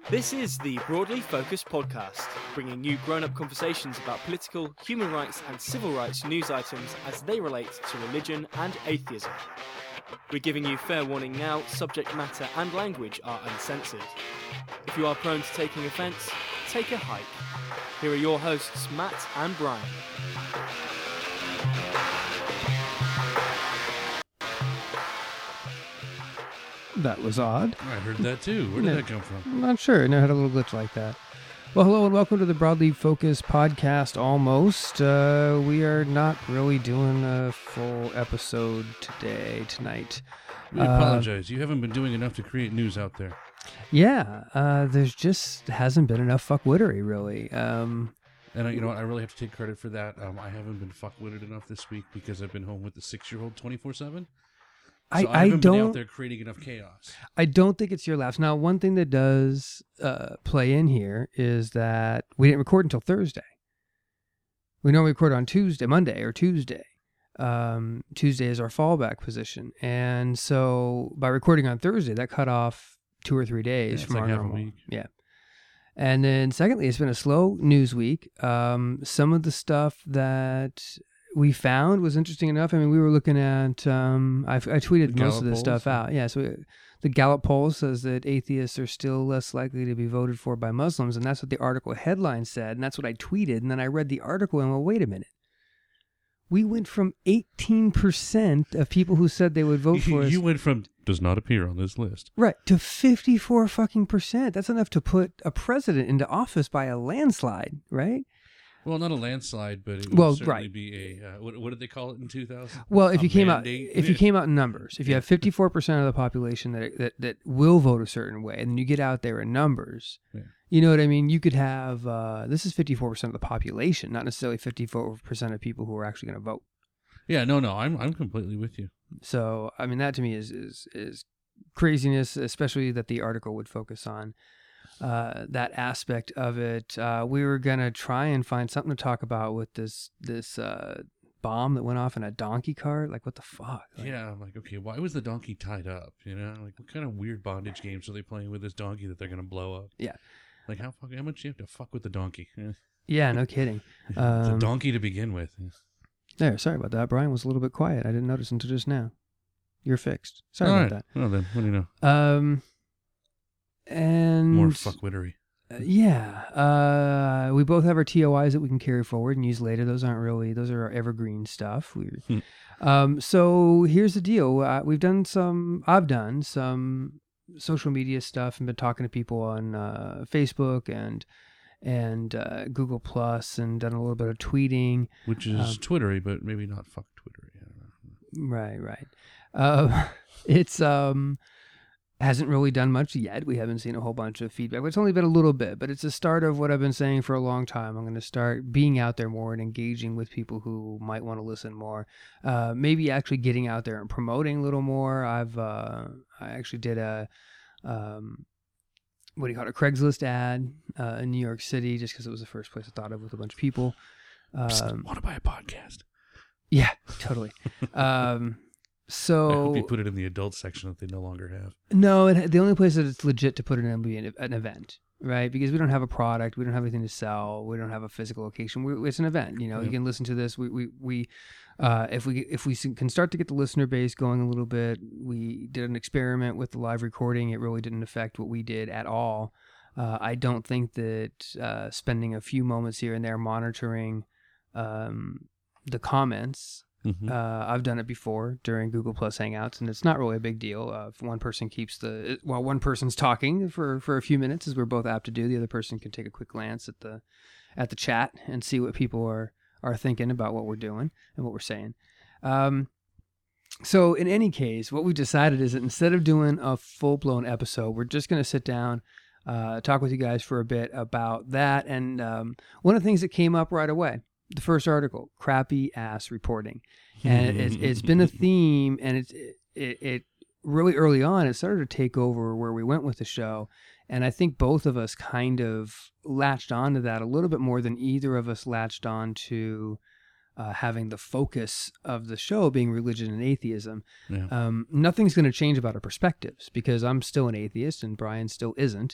This is the Broadly Focused Podcast, bringing you grown-up conversations about political, human rights and civil rights news items as they relate to religion and atheism. We're giving you fair warning now, subject matter and language are uncensored. If you are prone to taking offence, take a hike. Here are your hosts, Matt and Brian. That was odd. I heard that too. Where did that come from? I'm not sure. It never had a little glitch like that. Well, hello and welcome to the Broadly Focused Podcast almost. We are not really doing a full episode tonight. We apologize. You haven't been doing enough to create news out there. Yeah, there's just hasn't been enough fuckwittery, really. And you know what? I really have to take credit for that. I haven't been fuckwitted enough this week because I've been home with the 6-year-old 24/7. So I haven't been out there creating enough chaos. I don't think it's your laughs. Now, one thing that does play in here is that we didn't record until Thursday. We normally record on Monday or Tuesday. Tuesday is our fallback position. And so by recording on Thursday, that cut off 2 or 3 days from our normal. Half a week. Yeah. And then secondly, it's been a slow news week. Some of the stuff that we found was interesting enough. I mean, we were looking at, I tweeted most of this stuff out. Yeah, so the Gallup poll says that atheists are still less likely to be voted for by Muslims, and that's what the article headline said, and that's what I tweeted, and then I read the article and, well, wait a minute. We went from 18% of people who said they would vote for us. You went from does not appear on this list. Right, to 54%. That's enough to put a president into office by a landslide, right? Well, not a landslide, but it would certainly be a what did they call it in 2000? Well, if you came out in numbers, if you have 54% of the population that will vote a certain way, and then you get out there in numbers, you know what I mean? You could have this is 54% of the population, not necessarily 54% of people who are actually going to vote. Yeah, no, I'm completely with you. So, I mean, that to me is craziness, especially that the article would focus on that aspect of it. We were gonna try and find something to talk about with this bomb that went off in a donkey cart. Like, what the fuck? Like, yeah, I'm like, okay, why was the donkey tied up? You know, like, what kind of weird bondage games are they playing with this donkey that they're gonna blow up? Yeah, like how much you have to fuck with the donkey? Yeah, no kidding. It's a donkey to begin with. There, sorry about that. Brian was a little bit quiet. I didn't notice until just now. You're fixed. Sorry about that. Well then, what do you know? And more fuckwittery. We both have our TOIs that we can carry forward and use later. Those are our evergreen stuff. So here's the deal. I've done some social media stuff and been talking to people on Facebook and Google Plus and done a little bit of tweeting. Which is Twittery, but maybe not fuck Twittery. I don't know. Right. It's hasn't really done much yet. We haven't seen a whole bunch of feedback. It's only been a little bit, but it's a start of what I've been saying for a long time. I'm going to start being out there more and engaging with people who might want to listen more. Maybe actually getting out there and promoting a little more. I actually did a Craigslist ad in New York City, just because it was the first place I thought of with a bunch of people. Want to buy a podcast? Yeah, totally. So I hope you put it in the adult section that they no longer have. No, the only place that it's legit to put it in would be an event, right? Because we don't have a product, we don't have anything to sell, we don't have a physical location. It's an event, you know. Yep. You can listen to this. If we can start to get the listener base going a little bit. We did an experiment with the live recording. It really didn't affect what we did at all. I don't think that spending a few moments here and there monitoring the comments. Mm-hmm. I've done it before during Google Plus Hangouts, and it's not really a big deal. If one person while one person's talking for a few minutes, as we're both apt to do, the other person can take a quick glance at the chat and see what people are thinking about what we're doing and what we're saying. So in any case, what we decided is that instead of doing a full-blown episode, we're just going to sit down, talk with you guys for a bit about that. And one of the things that came up right away, the first article, crappy ass reporting. And it's been a theme, and it really early on, it started to take over where we went with the show. And I think both of us kind of latched onto that a little bit more than either of us latched on to having the focus of the show being religion and atheism. Yeah. Nothing's going to change about our perspectives, because I'm still an atheist and Brian still isn't.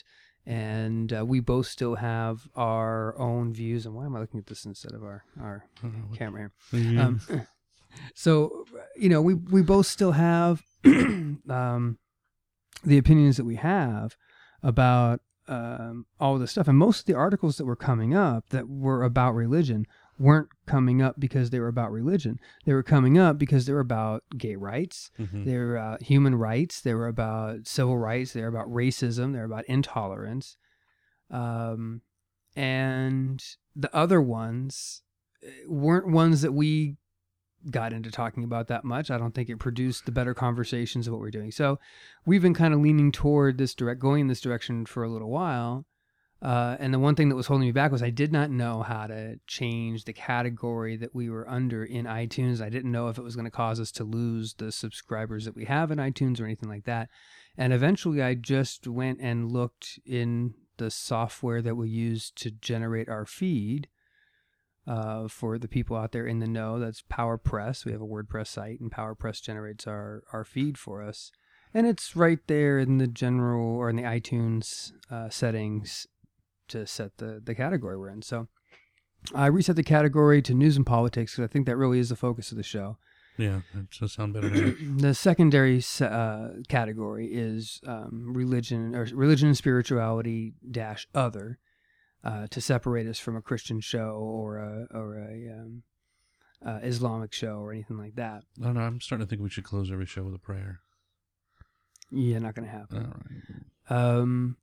and we both still have our own views. And why am I looking at this instead of our camera here? So, we both still have the opinions that we have about all this stuff. And most of the articles that were coming up that were about religion weren't coming up because they were about religion. They were coming up because they were about gay rights. They were about human rights. They were about civil rights. They were about racism. They were about intolerance. And the other ones weren't ones that we got into talking about that much. I don't think it produced the better conversations of what we're doing. So we've been kind of leaning toward going in this direction for a little while. And the one thing that was holding me back was I did not know how to change the category that we were under in iTunes. I didn't know if it was going to cause us to lose the subscribers that we have in iTunes or anything like that. And eventually I just went and looked in the software that we use to generate our feed. For the people out there in the know, that's PowerPress. We have a WordPress site, and PowerPress generates our feed for us. And it's right there in the general or in the iTunes settings to set the category we're in. So I reset the category to news and politics because I think that really is the focus of the show. Yeah, that does sound better to me. The secondary category is religion and spirituality - other. To separate us from a Christian show or a Islamic show or anything like that. No, I'm starting to think we should close every show with a prayer. Yeah, not going to happen. All right.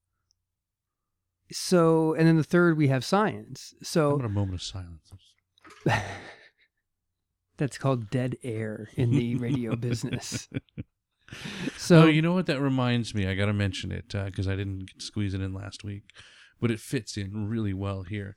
So, and then the third, we have science. So, how about a moment of silence? That's called dead air in the radio business. So, you know what? That reminds me. I got to mention it because I didn't squeeze it in last week. But it fits in really well here.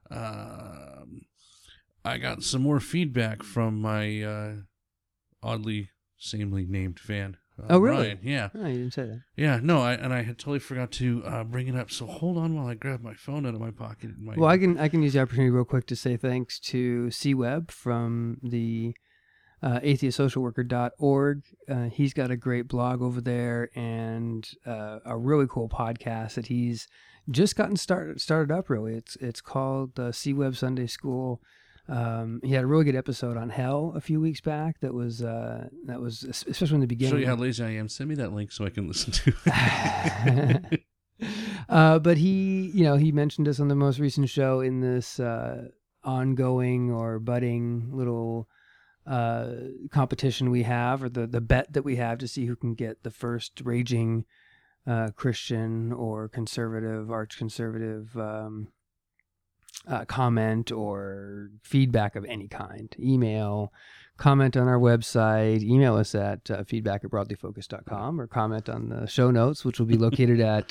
I got some more feedback from my oddly, samely named fan. Oh, really? Ryan. Yeah. Oh, you didn't say that. Yeah, no, I had totally forgot to bring it up. So hold on while I grab my phone out of my pocket. Well, I can use the opportunity real quick to say thanks to C-Web from the atheistsocialworker.org. He's got a great blog over there and a really cool podcast that he's just gotten started up. Really, it's called C-Web Sunday School. He had a really good episode on hell a few weeks back. That was especially in the beginning. Show you how lazy I am. Send me that link so I can listen to it. But he mentioned us on the most recent show in this ongoing or budding little competition we have, or the bet that we have to see who can get the first raging Christian or conservative, arch conservative comment or feedback of any kind. Email, comment on our website, email us at feedback@broadlyfocused.com, or comment on the show notes, which will be located at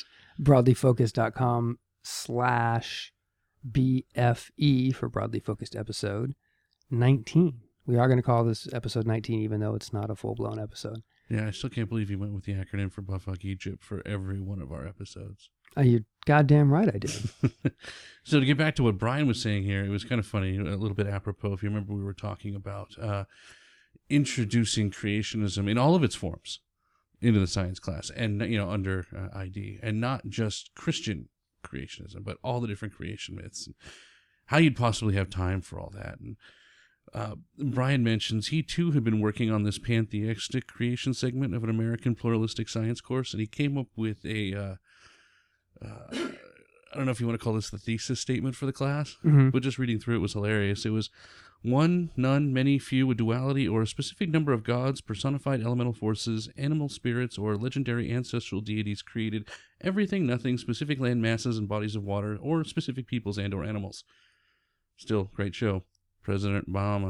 broadlyfocused.com/BFE for Broadly Focused episode 19. We are going to call this episode 19, even though it's not a full-blown episode. Yeah, I still can't believe you went with the acronym for Buttfuck Egypt for every one of our episodes. You're goddamn right I did. So to get back to what Brian was saying here, it was kind of funny, a little bit apropos. If you remember, we were talking about introducing creationism in all of its forms into the science class, and under ID, and not just Christian creationism, but all the different creation myths, and how you'd possibly have time for all that. And Brian mentions he too had been working on this pantheistic creation segment of an American pluralistic science course, and he came up with a I don't know if you want to call this the thesis statement for the class, but just reading through it was hilarious. It was one, none, many, few, a duality, or a specific number of gods, personified elemental forces, animal spirits, or legendary ancestral deities created everything, nothing, specific land masses and bodies of water, or specific peoples and or animals. Still, great show. President Obama.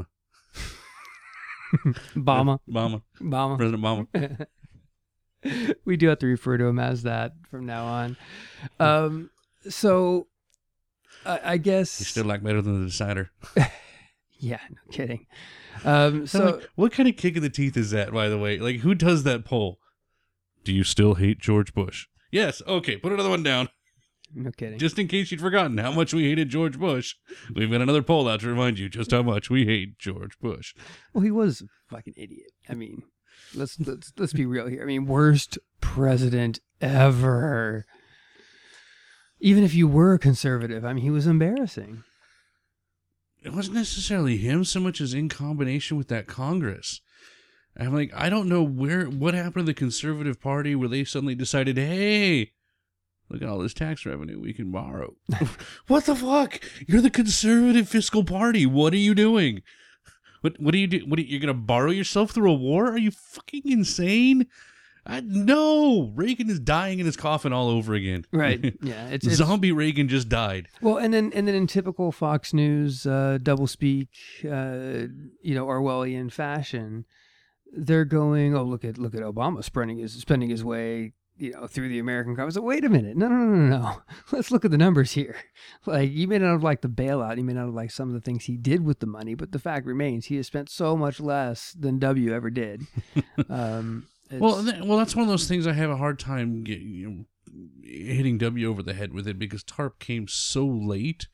Obama. President Obama. We do have to refer to him as that from now on. So I guess... You still like better than the Decider. Yeah, no kidding. So what kind of kick in the teeth is that, by the way? Like, who does that poll? Do you still hate George Bush? Yes. Okay, put another one down. No kidding. Just in case you'd forgotten how much we hated George Bush, we've got another poll out to remind you just how much we hate George Bush. Well, he was a fucking idiot. I mean, let's be real here. I mean, worst president ever. Even if you were a conservative, I mean, he was embarrassing. It wasn't necessarily him so much as in combination with that Congress. I'm like, I don't know what happened to the Conservative Party where they suddenly decided, hey, look at all this tax revenue we can borrow. What the fuck? You're the Conservative Fiscal Party. What are you doing? What do you do? You're going to borrow yourself through a war? Are you fucking insane? No, Reagan is dying in his coffin all over again. Right. Yeah. It's Zombie Reagan just died. Well, and then in typical Fox News doublespeak, Orwellian fashion, they're going, oh, look at Obama spending his way, through the American Congress. So wait a minute, no. Let's look at the numbers here. Like, you may not have liked the bailout, you may not have liked some of the things he did with the money, but the fact remains he has spent so much less than W ever did. Well, that's one of those things I have a hard time hitting W over the head with it, because TARP came so late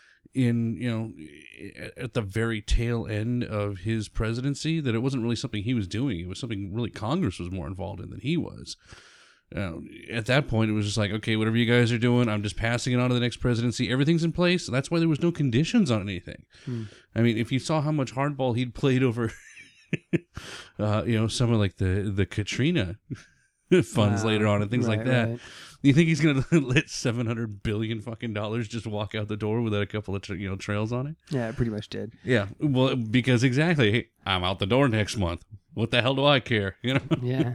at the very tail end of his presidency that it wasn't really something he was doing. It was something really Congress was more involved in than he was. At that point, it was just like, okay, whatever you guys are doing, I'm just passing it on to the next presidency. Everything's in place. That's why there was no conditions on anything. I mean, if you saw how much hardball he'd played over some of like the Katrina funds later on and things like that. Right. You think he's gonna let $700 billion fucking dollars just walk out the door without a couple of trails on it? Yeah, it pretty much did. Yeah, well, because exactly, hey, I'm out the door next month. What the hell do I care? Yeah.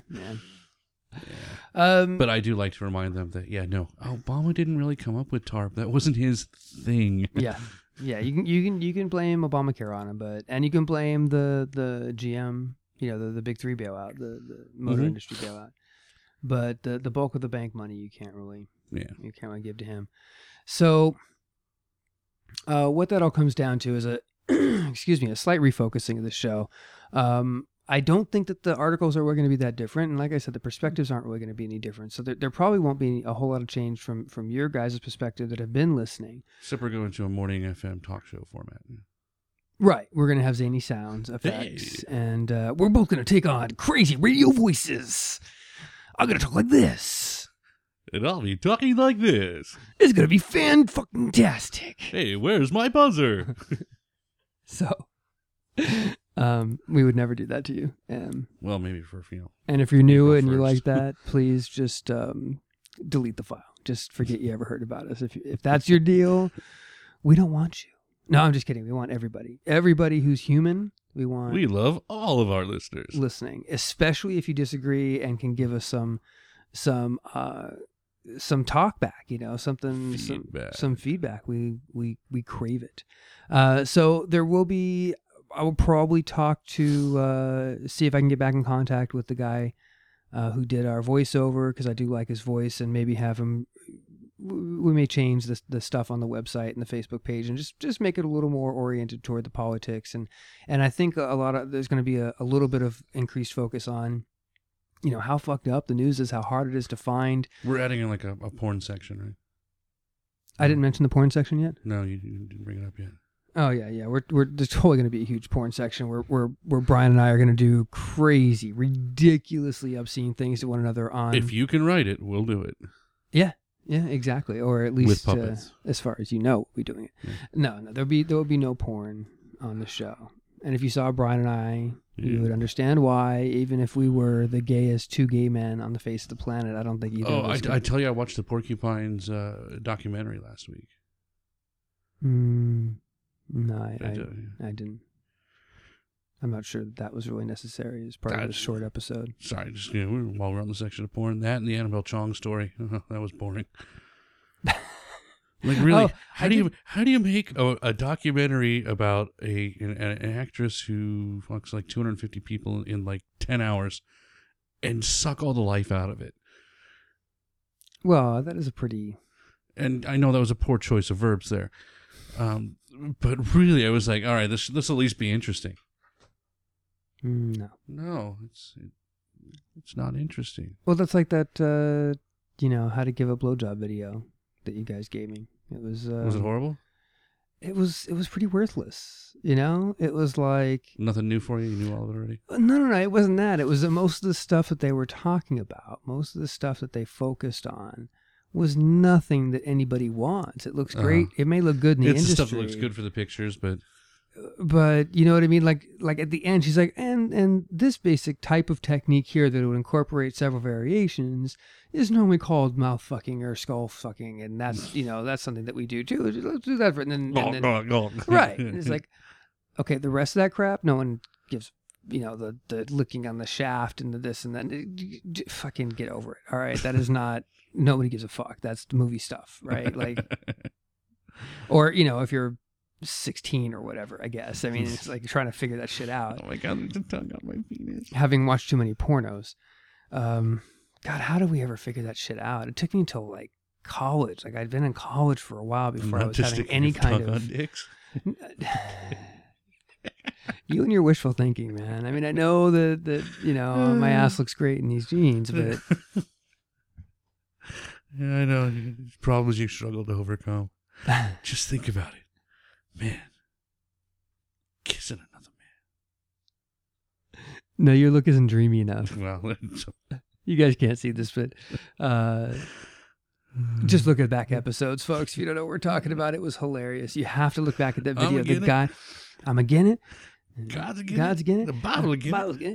But I do like to remind them that Obama didn't really come up with TARP. That wasn't his thing. Yeah, you can blame Obamacare on him, and you can blame the GM, the big three bailout, the motor industry bailout. But the bulk of the bank money you can't really give to him. So what that all comes down to is a slight refocusing of the show. I don't think that the articles are really going to be that different. And like I said, the perspectives aren't really going to be any different. So there probably won't be a whole lot of change from your guys' perspective that have been listening. Except we're going to a morning FM talk show format. Right. We're going to have zany sounds effects. Hey. And we're both going to take on crazy radio voices. I'm going to talk like this. And I'll be talking like this. It's going to be fan-fucking-tastic. Hey, where's my buzzer? So... we would never do that to you. Well, maybe for And if you're new and you like that, please just delete the file. Just forget you ever heard about us. If that's your deal, we don't want you. No, I'm just kidding. We want everybody. Everybody who's human. We love all of our listeners listening, especially if you disagree and can give us some talk back. Some feedback. We crave it. So there will be. I will probably talk to see if I can get back in contact with the guy who did our voiceover, because I do like his voice, and maybe have him. We may change the stuff on the website and the Facebook page, and just make it a little more oriented toward the politics, and I think there's going to be a little bit of increased focus on, how fucked up the news is, how hard it is to find. We're adding in like a porn section, right? I didn't mention the porn section yet. No, you didn't bring it up yet. Oh yeah. There's totally going to be a huge porn section where Brian and I are going to do crazy, ridiculously obscene things to one another on. If you can write it, we'll do it. Yeah, exactly. Or at least with puppets. As far as we'll be doing it. Yeah. No, there will be no porn on the show. And if you saw Brian and I, you would understand why. Even if we were the gayest two gay men on the face of the planet, I don't think either. Oh, I tell you, I watched the Porcupines documentary last week. No, I didn't. I'm not sure that was really necessary as part of this short episode. Sorry, just while we're on the section of porn, that and the Annabelle Chong story, that was boring. Like really, how do you make a documentary about an actress who fucks like 250 people in like 10 hours and suck all the life out of it? Well, that is a pretty. And I know that was a poor choice of verbs there. But really, I was like, all right, this will at least be interesting. No, it's not interesting. Well, that's like that, how to give a blowjob video that you guys gave me. It was. Was it horrible? It was pretty worthless. It was like nothing new for you. You knew all of it already. No. It wasn't that. It was most of the stuff that they were talking about. Most of the stuff that they focused on was nothing that anybody wants. It looks great. It may look good in the it's industry. the stuff that looks good for the pictures, but you know what I mean? Like at the end, she's like, and this basic type of technique here that would incorporate several variations is normally called mouth fucking or skull fucking, and that's that's something that we do too. Let's do that for and then right. And it's like, okay, the rest of that crap, no one gives. The licking on the shaft and the this and that. Fucking get over it. All right, that is not. Nobody gives a fuck. That's movie stuff, right? Like, or if you're 16 or whatever, I guess. I mean, it's like trying to figure that shit out. Oh my god, there's a tongue on my penis. Having watched too many pornos, God, how did we ever figure that shit out? It took me until like college. Like I'd been in college for a while before I was having any kind of. Dicks. You and your wishful thinking, man. I mean, I know that my ass looks great in these jeans, but yeah, I know problems you struggle to overcome. Just think about it, man. Kissing another man. No, your look isn't dreamy enough. Well, you guys can't see this, but just look at back episodes, folks. If you don't know what we're talking about, it was hilarious. You have to look back at that video. The guy, I'm again it. God's again it. The Bible again it.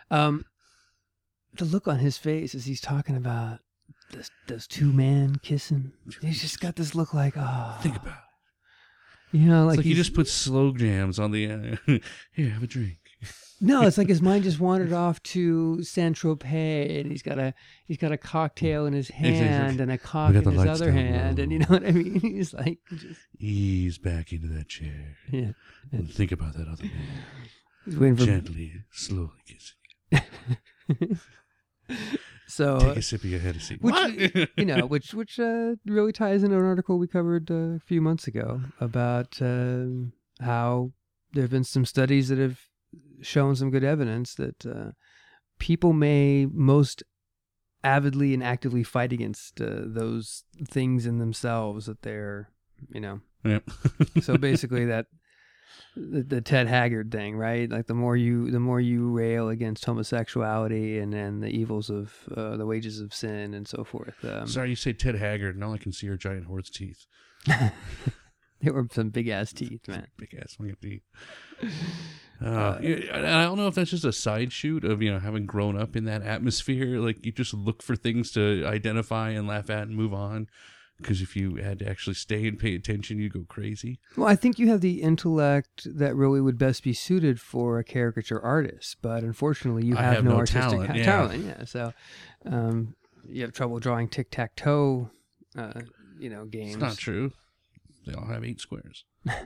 The look on his face as he's talking about those two men kissing. He's just got this look like, oh. Think about it. Like he just put slow jams on the here, have a drink. No, it's like his mind just wandered off to Saint-Tropez, and he's got a cocktail in his hand and a cock in his other hand, and you know what I mean? He's like, just ease back into that chair. Yeah. And think about that other man. He's waiting for gently, slowly kissing. So take a sip of your Hennessy. Which really ties into an article we covered a few months ago about how there have been some studies that have shown some good evidence that people may most avidly and actively fight against those things in themselves that they're, Yep. So basically that the Ted Haggard thing, right? Like the more you rail against homosexuality and the evils of the wages of sin and so forth. Sorry, you say Ted Haggard, and all I can see are giant horse teeth. They were some big ass teeth, man. Big ass fucking teeth. I don't know if that's just a side shoot of having grown up in that atmosphere. Like you just look for things to identify and laugh at and move on. Because if you had to actually stay and pay attention, you'd go crazy. Well, I think you have the intellect that really would best be suited for a caricature artist, but unfortunately, you have no artistic talent. Yeah, so you have trouble drawing tic-tac-toe, games. It's not true. They all have 8 squares.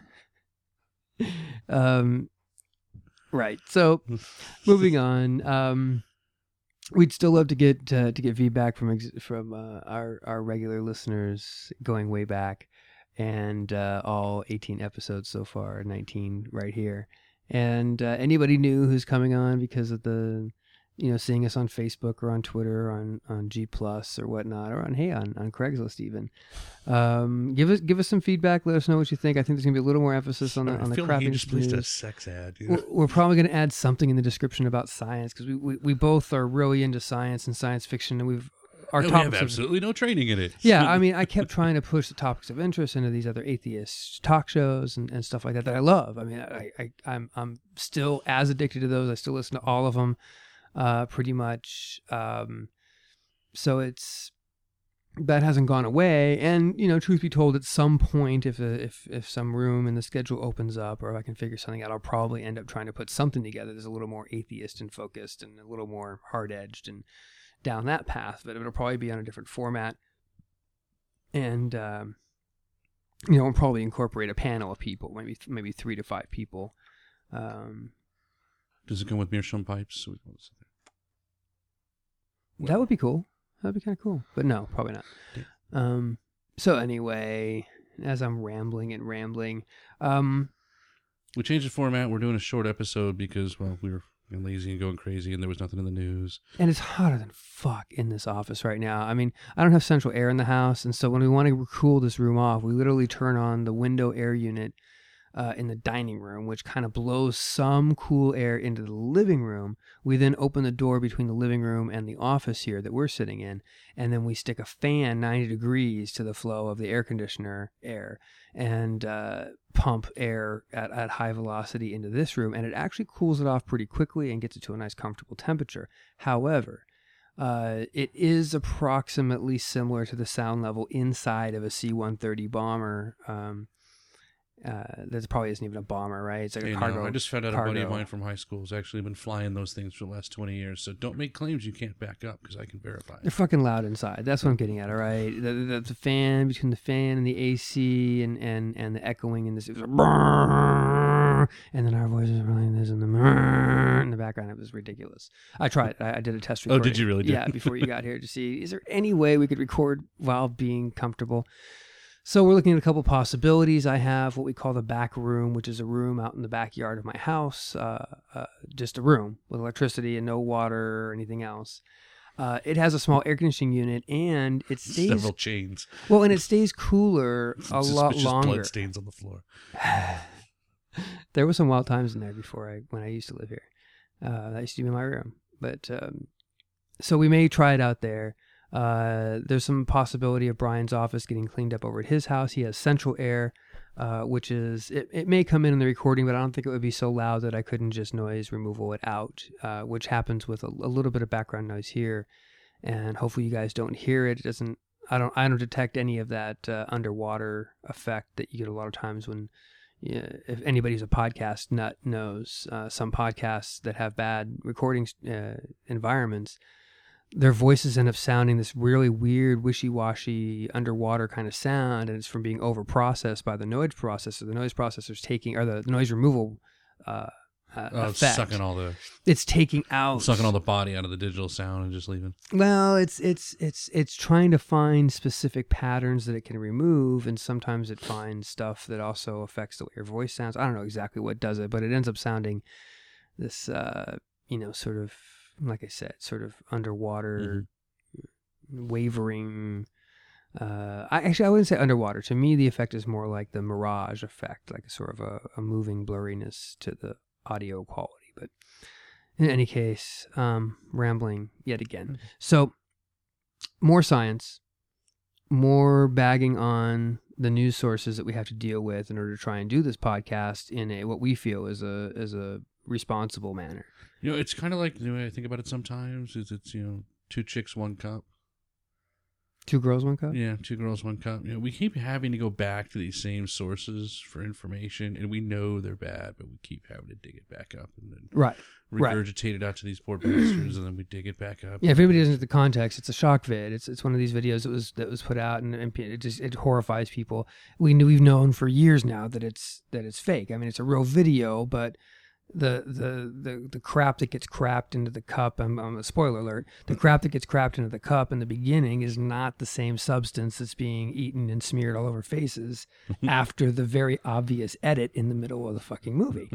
Right. So, moving on. We'd still love to get feedback from our regular listeners going way back, and all 18 episodes so far, 19 right here, and anybody new who's coming on because of the seeing us on Facebook or on Twitter or on G Plus or whatnot, or on Craigslist even. Give us some feedback. Let us know what you think. I think there's gonna be a little more emphasis on the crappiness. Like you just placed a sex ad. We're probably gonna add something in the description about science because we both are really into science and science fiction, and we have absolutely no training in it. Yeah, I mean, I kept trying to push the topics of interest into these other atheist talk shows and stuff like that I love. I mean, I'm still as addicted to those. I still listen to all of them. Pretty much. So that hasn't gone away. And, truth be told, at some point, if some room in the schedule opens up or if I can figure something out, I'll probably end up trying to put something together that's a little more atheist and focused and a little more hard edged and down that path, but it'll probably be on a different format. And, we'll probably incorporate a panel of people, maybe 3 to 5 people. Does it come with meerschaum pipes? That would be cool. That'd be kind of cool. But no, probably not. Yeah. So anyway, as I'm rambling, we changed the format. We're doing a short episode because, we were lazy and going crazy and there was nothing in the news. And it's hotter than fuck in this office right now. I mean, I don't have central air in the house. And so when we want to cool this room off, we literally turn on the window air unit in the dining room, which kind of blows some cool air into the living room. We then open the door between the living room and the office here that we're sitting in, and then we stick a fan 90 degrees to the flow of the air conditioner air and pump air at high velocity into this room, and it actually cools it off pretty quickly and gets it to a nice comfortable temperature. However, it is approximately similar to the sound level inside of a C-130 bomber. That probably isn't even a bomber, right? It's like a cargo. I just found out a buddy of mine from high school has actually been flying those things for the last 20 years. So don't make claims you can't back up, because I can verify it. They're fucking loud inside. That's what I'm getting at, all right? The fan, between the fan and the AC and the echoing in this, it was and then our voices were like this in the background. It was ridiculous. I tried. I did a test recording. Oh, did you really? Yeah, before you got here to see, is there any way we could record while being comfortable? So we're looking at a couple possibilities. I have what we call the back room, which is a room out in the backyard of my house, just a room with electricity and no water or anything else. It has a small air conditioning unit, and it stays several chains. Well, and it stays cooler a lot longer. Blood stains on the floor. There were some wild times in there when I used to live here. That used to be my room, but so we may try it out there. There's some possibility of Brian's office getting cleaned up over at his house. He has central air, which is, it may come in the recording, but I don't think it would be so loud that I couldn't just noise removal it out, which happens with a little bit of background noise here. And hopefully you guys don't hear it. It doesn't, I don't detect any of that underwater effect that you get a lot of times when, if anybody's a podcast nut knows, some podcasts that have bad recording environments, their voices end up sounding this really weird, wishy-washy, underwater kind of sound, and it's from being over-processed by the noise processor. The noise processor's taking, or the noise removal effect. It's taking out, sucking all the body out of the digital sound and just leaving. Well, it's trying to find specific patterns that it can remove, and sometimes it finds stuff that also affects the way your voice sounds. I don't know exactly what does it, but it ends up sounding this, sort of, like I said, sort of underwater, wavering. I wouldn't say underwater. To me, the effect is more like the mirage effect, like a sort of a moving blurriness to the audio quality. But in any case, rambling yet again. So, more science, more bagging on the news sources that we have to deal with in order to try and do this podcast in what we feel is a responsible manner. It's kind of like the way I think about it sometimes is it's, 2 chicks, 1 cup. 2 girls, 1 cup? Yeah, 2 girls, 1 cup. We keep having to go back to these same sources for information, and we know they're bad, but we keep having to dig it back up and then regurgitate it out to these poor bastards, and then we dig it back up. Yeah, if anybody doesn't get the context, it's a shock vid. It's one of these videos that was put out, and it horrifies people. We've known for years now that it's fake. I mean, it's a real video, but the crap that gets crapped into the cup, a spoiler alert, the crap that gets crapped into the cup in the beginning is not the same substance that's being eaten and smeared all over faces after the very obvious edit in the middle of the fucking movie.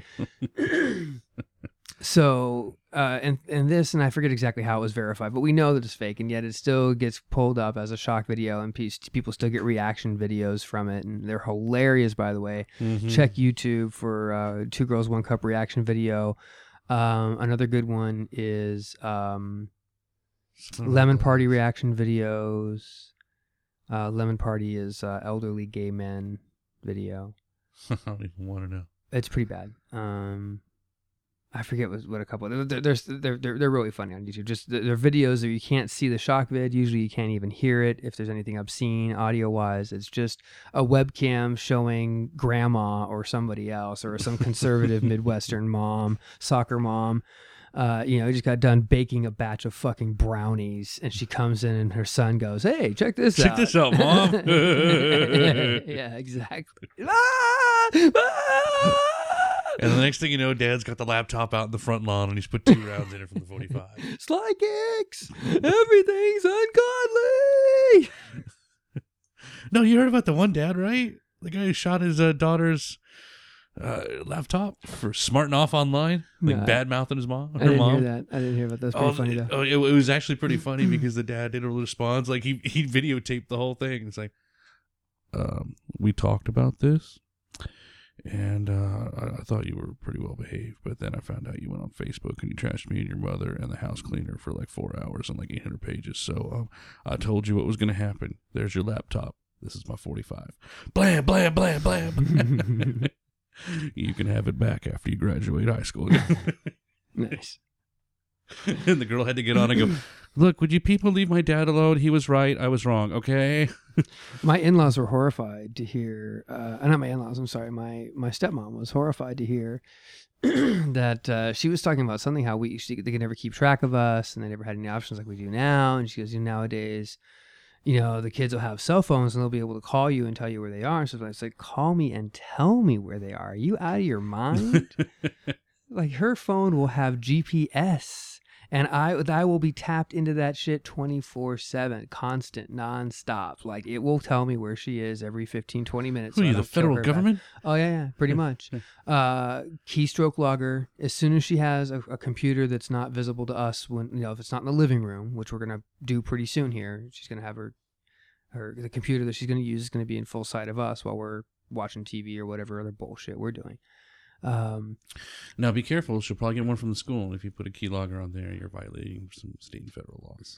So, and I forget exactly how it was verified, but we know that it's fake, and yet it still gets pulled up as a shock video, and people still get reaction videos from it, and they're hilarious, by the way. Check YouTube for 2 girls, 1 cup reaction video. Another good one is Lemon Party reaction videos. Lemon Party is elderly gay men video. I don't even want to know. It's pretty bad. I forget what a couple. They're really funny on YouTube. Just they're videos that you can't see the shock vid. Usually you can't even hear it if there's anything obscene audio wise. It's just a webcam showing grandma or somebody else or some conservative Midwestern mom, soccer mom. Just got done baking a batch of fucking brownies, and she comes in and her son goes, "Hey, check this out. Check this out, Mom." Yeah, exactly. And the next thing you know, Dad's got the laptop out in the front lawn, and he's put 2 rounds in it from the 45. Sly kicks! Everything's ungodly! No, you heard about the one dad, right? The guy who shot his daughter's laptop for smarting off online, bad-mouthing his mom. I didn't hear that. I didn't hear about that. That's pretty funny, though. It was actually pretty funny because the dad didn't respond. Like, he videotaped the whole thing. It's like, we talked about this. And I thought you were pretty well behaved, but then I found out you went on Facebook and you trashed me and your mother and the house cleaner for like 4 hours and like 800 pages. So I told you what was going to happen. There's your laptop. This is my 45. Blam, blam, blam, blam. You can have it back after you graduate high school. Nice. And the girl had to get on and go, look, would you people leave my dad alone? He was right. I was wrong. Okay. My in-laws were horrified to hear, not my in-laws, I'm sorry, my stepmom was horrified to hear that she was talking about something, how they could never keep track of us and they never had any options like we do now. And she goes, nowadays, the kids will have cell phones and they'll be able to call you and tell you where they are. And so it's like, call me and tell me where they are. Are you out of your mind? Like her phone will have GPS. And I will be tapped into that shit 24/7, constant, nonstop. Like it will tell me where she is every 15, 20 minutes. Who are you, the federal government? Oh yeah, pretty much. Keystroke logger. As soon as she has a computer that's not visible to us, when if it's not in the living room, which we're gonna do pretty soon here, she's gonna have the computer that she's gonna use is gonna be in full sight of us while we're watching TV or whatever other bullshit we're doing. Now be careful. She'll probably get one from the school. And if you put a keylogger on there, you're violating some state and federal laws.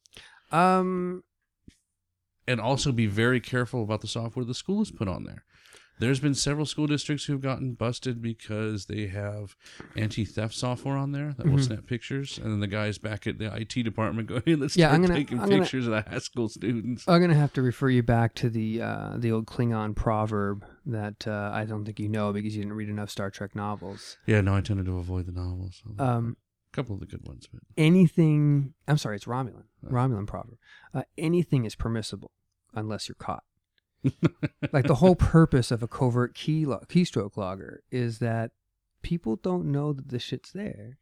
So. And also be very careful about the software the school has put on there. There's been several school districts who've gotten busted because they have anti-theft software on there that will snap pictures, and then the guys back at the IT department go, "Hey, let's start taking pictures of the high school students." I'm gonna have to refer you back to the old Klingon proverb that I don't think you know because you didn't read enough Star Trek novels. Yeah, no, I tended to avoid the novels. A couple of the good ones, but anything. I'm sorry, it's Romulan. Romulan proverb. Anything is permissible unless you're caught. Like the whole purpose of a covert keystroke logger is that people don't know that the shit's there,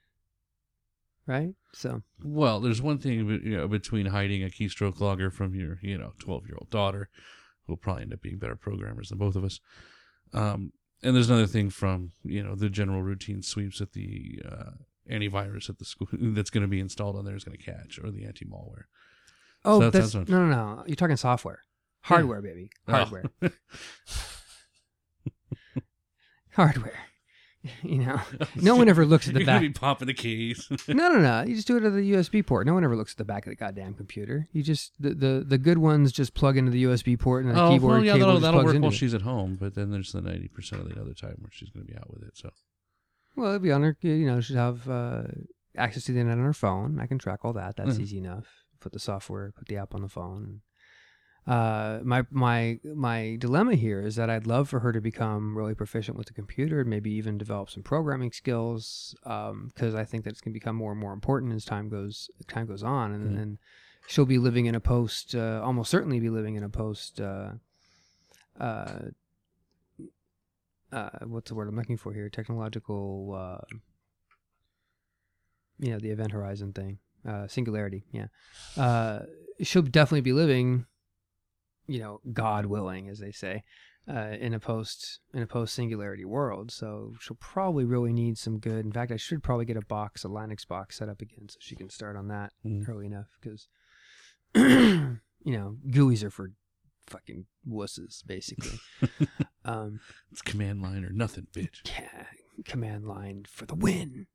right? So, well, there's one thing between hiding a keystroke logger from your 12-year-old daughter, who will probably end up being better programmers than both of us, and there's another thing from the general routine sweeps that the antivirus at the school that's going to be installed on there is going to catch, or the anti-malware. Oh, so no. You're talking software. Hardware, baby. Hardware. Oh. Hardware. No one ever looks at the You're back. You're going to be popping the keys. No. You just do it at the USB port. No one ever looks at the back of the goddamn computer. You just, the good ones just plug into the USB port and the keyboard cable that'll work while it. she's at home, but then there's the 90% of the other time where she's going to be out with it, so. Well, it'll be on her, she'll have access to the internet on her phone. I can track all that. That's easy enough. Put the app on the phone. My dilemma here is that I'd love for her to become really proficient with the computer and maybe even develop some programming skills, because I think that it's going to become more and more important as time goes on, and then she'll be living in a almost certainly be living in a post what's the word I'm looking for here? Technological, the event horizon thing, singularity. Yeah, she'll definitely be living, God willing, as they say, in a post singularity world. So she'll probably really need some good. In fact, I should probably get a Linux box set up again so she can start on that early enough, because GUIs are for fucking wusses, basically. It's command line or nothing, bitch. Yeah, command line for the win.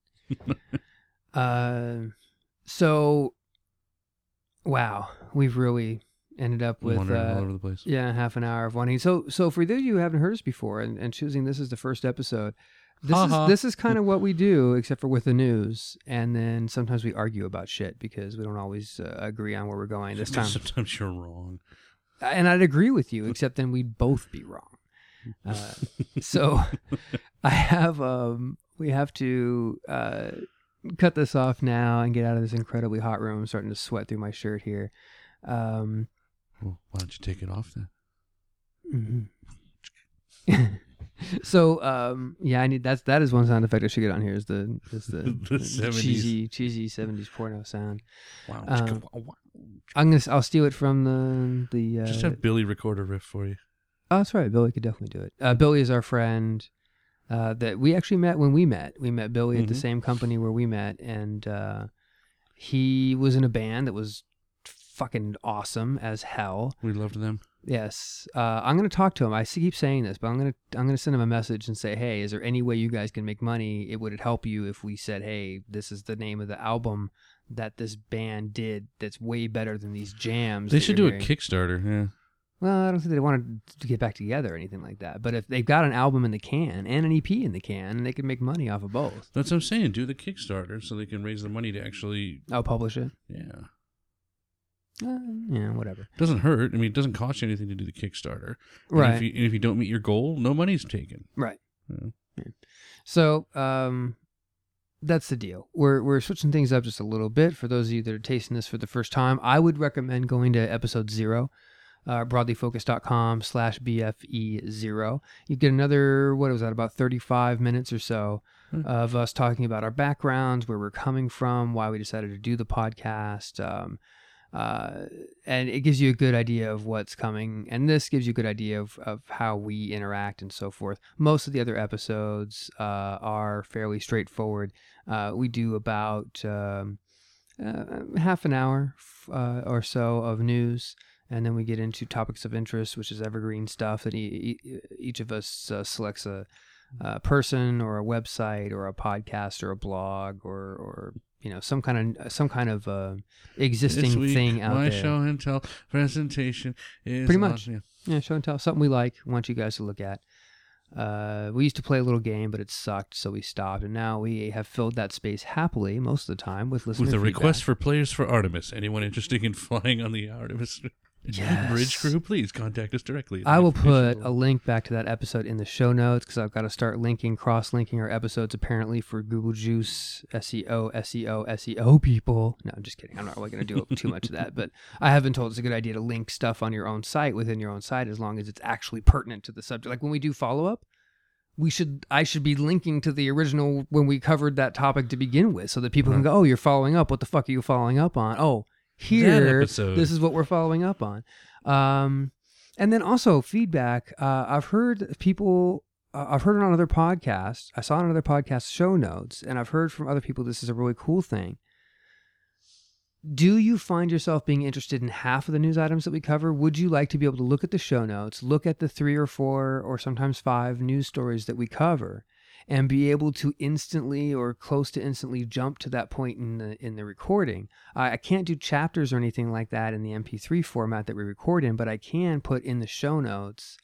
So, wow, we've really ended up with all over the place. half an hour of wanting. So for those of you who haven't heard us before and choosing this as the first episode, this is kind of what we do, except for with the news, and then sometimes we argue about shit because we don't always agree on where we're going. This time, sometimes you're wrong, and I'd agree with you, except then we'd both be wrong. So we have to cut this off now and get out of this incredibly hot room. I'm starting to sweat through my shirt here. Well, why don't you take it off Mm-hmm. then? So I need that is one sound effect I should get on here is the the 70s. cheesy 70s porno sound. Wow. I'll steal it from the just have Billy record a riff for you. Oh, that's right. Billy could definitely do it. Billy is our friend that we actually met when we met. We met Billy at the same company where we met, and he was in a band that was fucking awesome as hell. We loved them. Yes, I'm gonna talk to him. I keep saying this, but I'm gonna send him a message and say, hey, is there any way you guys can make money? Would it help you if we said, hey, this is the name of the album that this band did that's way better than these jams? They should do a Kickstarter. Yeah. Well, I don't think they wanted to get back together or anything like that. But if they've got an album in the can and an EP in the can, they could make money off of both. That's what I'm saying. Do the Kickstarter so they can raise the money to actually. I'll publish it. Yeah. Yeah, whatever. Doesn't hurt. I mean, it doesn't cost you anything to do the Kickstarter. Right. And if you don't meet your goal, no money's taken. Right. Yeah. Yeah. So, that's the deal. We're switching things up just a little bit. For those of you that are tasting this for the first time, I would recommend going to episode 0. broadlyfocus.com/BFE0. You get another, what was that, about 35 minutes or so of us talking about our backgrounds, where we're coming from, why we decided to do the podcast. And it gives you a good idea of what's coming. And this gives you a good idea of how we interact and so forth. Most of the other episodes are fairly straightforward. We do about half an hour or so of news. And then we get into topics of interest, which is evergreen stuff that each of us selects a person or a website or a podcast or a blog or some kind of existing thing out my there. show and tell presentation is pretty much. on, Yeah, show and tell, something we like, want you guys to look at. We used to play a little game, but it sucked, so we stopped. And now we have filled that space happily most of the time with listener with a feedback. request for players for Artemis. Anyone interested in flying on the Artemis bridge crew, please contact us directly. I will put a link back to that episode in the show notes, because I've got to start cross-linking our episodes apparently for Google Juice, SEO people. No, I'm just kidding. I'm not really going to do too much of that, but I have been told it's a good idea to link stuff on your own site, within your own site, as long as it's actually pertinent to the subject. Like when we do follow-up, I should be linking to the original when we covered that topic to begin with, so that people can go, oh, you're following up. What the fuck are you following up on? Oh, here, this is what we're following up on. And then also feedback. I've heard people, I've heard it on other podcasts. I saw it on other podcast show notes, and I've heard from other people this is a really cool thing. Do you find yourself being interested in half of the news items that we cover? Would you like to be able to look at the show notes, look at the 3 or 4 or sometimes 5 news stories that we cover, and be able to instantly or close to instantly jump to that point in the recording? I can't do chapters or anything like that in the MP3 format that we record in, but I can put in the show notes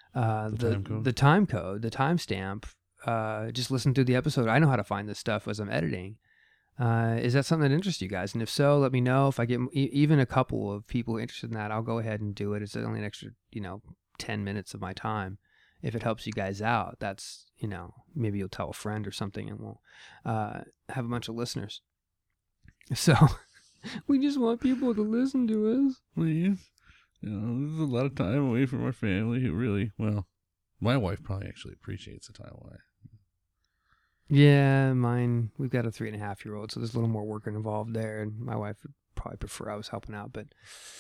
the time code, the timestamp. Just listen through the episode. I know how to find this stuff as I'm editing. Is that something that interests you guys? And if so, let me know. If I get even a couple of people interested in that, I'll go ahead and do it. It's only an extra 10 minutes of my time. If it helps you guys out, that's, maybe you'll tell a friend or something, and we'll have a bunch of listeners. So we just want people to listen to us. Please. This is a lot of time away from our family. Who really, my wife probably actually appreciates the time away. Yeah, mine, we've got a 3.5-year-old, so there's a little more work involved there, and my wife would probably prefer I was helping out, but,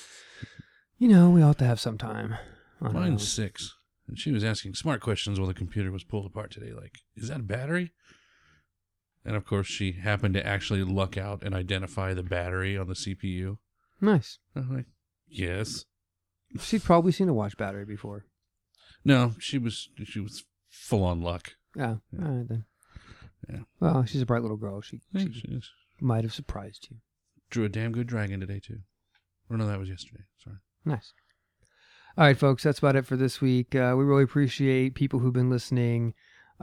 we all have to have some time. Mine's 6. And she was asking smart questions while the computer was pulled apart today, like, is that a battery? And of course, she happened to actually luck out and identify the battery on the CPU. Nice. I'm like, yes. She'd probably seen a watch battery before. No, she was full on luck. Oh, yeah. All right then. Yeah. Well, she's a bright little girl. She is. Might have surprised you. Drew a damn good dragon today, too. Or no, that was yesterday. Sorry. Nice. All right, folks, that's about it for this week. We really appreciate people who've been listening.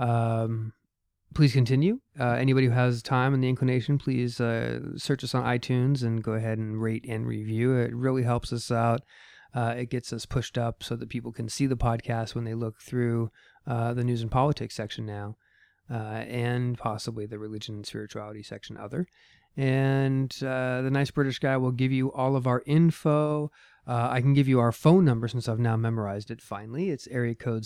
Please continue. Anybody who has time and the inclination, please search us on iTunes and go ahead and rate and review. It really helps us out. It gets us pushed up so that people can see the podcast when they look through the news and politics section now, and possibly the religion and spirituality section other. And the nice British guy will give you all of our info. I can give you our phone number since I've now memorized it finally. It's area code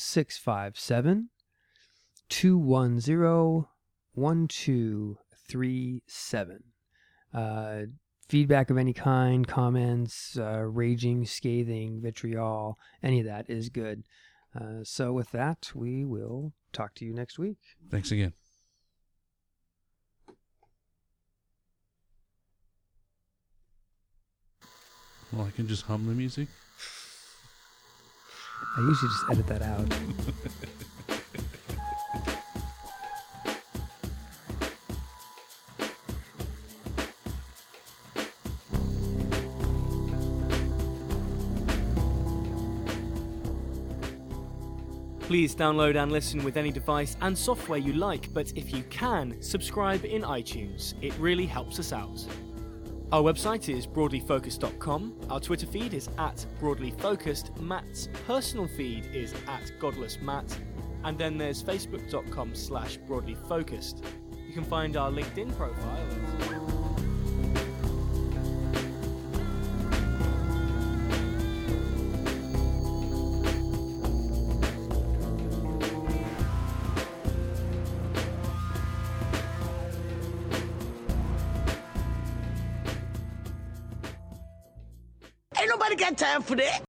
657-210-1237. Feedback of any kind, comments, raging, scathing, vitriol, any of that is good. So with that, we will talk to you next week. Thanks again. Well, I can just hum the music. I usually just edit that out. Please download and listen with any device and software you like, but if you can, subscribe in iTunes. It really helps us out. Our website is broadlyfocused.com. Our Twitter feed is @broadlyfocused. Matt's personal feed is @godlessmatt. And then there's facebook.com/broadlyfocused. You can find our LinkedIn profile at... Ain't nobody got time for that.